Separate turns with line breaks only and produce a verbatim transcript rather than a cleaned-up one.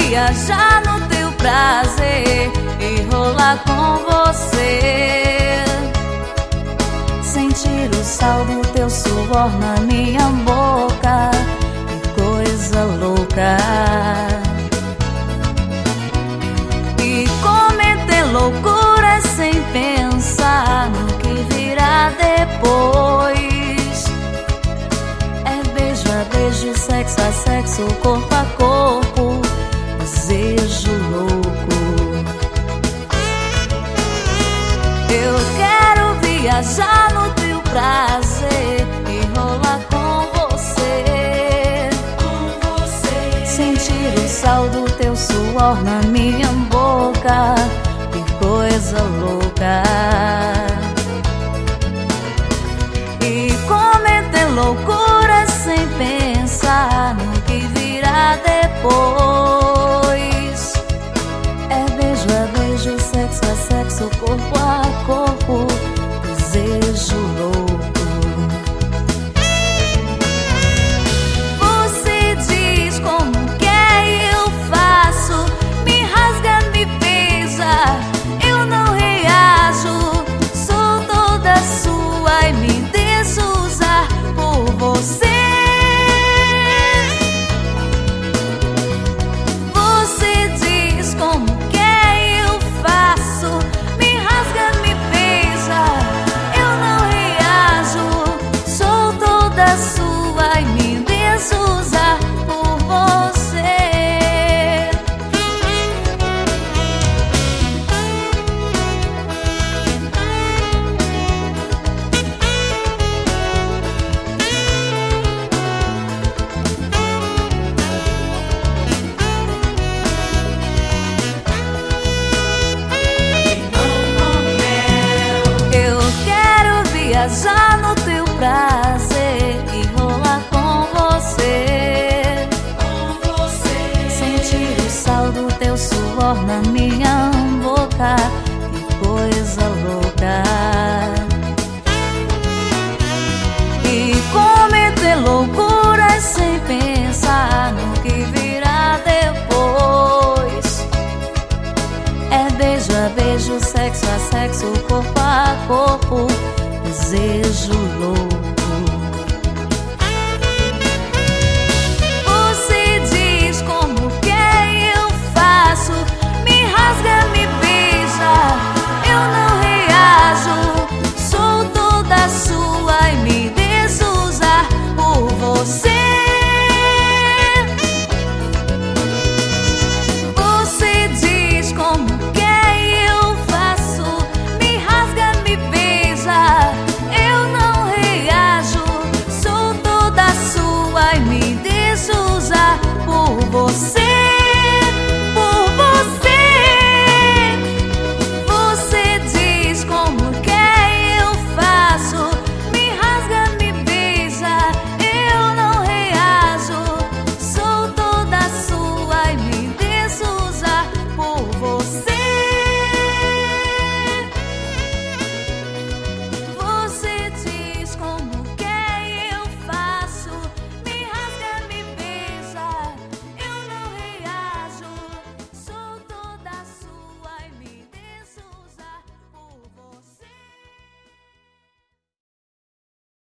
viajar no teu prazer e rolar com você. Sentir o sal do teu suor na minha boca, que coisa louca. E cometer loucuras sem pensar no que virá depois. É beijo a beijo, sexo a sexo, corpo a corpo, desejo louco. Eu quero viajar no teu prazer e rolar com você. Com você. Sentir o sal do teu suor na minha boca, que coisa louca. E cometer loucuras sem pensar no que virá depois. É beijo a beijo, sexo a sexo, corpo a corpo, desejo louco. Você diz como quer, eu faço, me rasga, me beija, eu não reajo, sou toda sua e me deixo usar por você. Você diz como quer, eu faço, me rasga, me beija, eu não reajo, sou toda sua e me deixo usar por você. Eu quero viajar no teu prazer e rolar com você. Com você. Sentir o sal do teu suor na minha boca, que coisa louca. E cometer loucuras sem pensar no que virá depois. É beijo a beijo, sexo a sexo, corpo a corpo, desejo louco. Você diz como quer, eu faço, me rasga, me beija, eu não reajo, sou toda sua e me deixo usar por você. Você diz como quer, eu faço, me rasga, me beija, eu não reajo, sou toda sua e me deixo usar por você.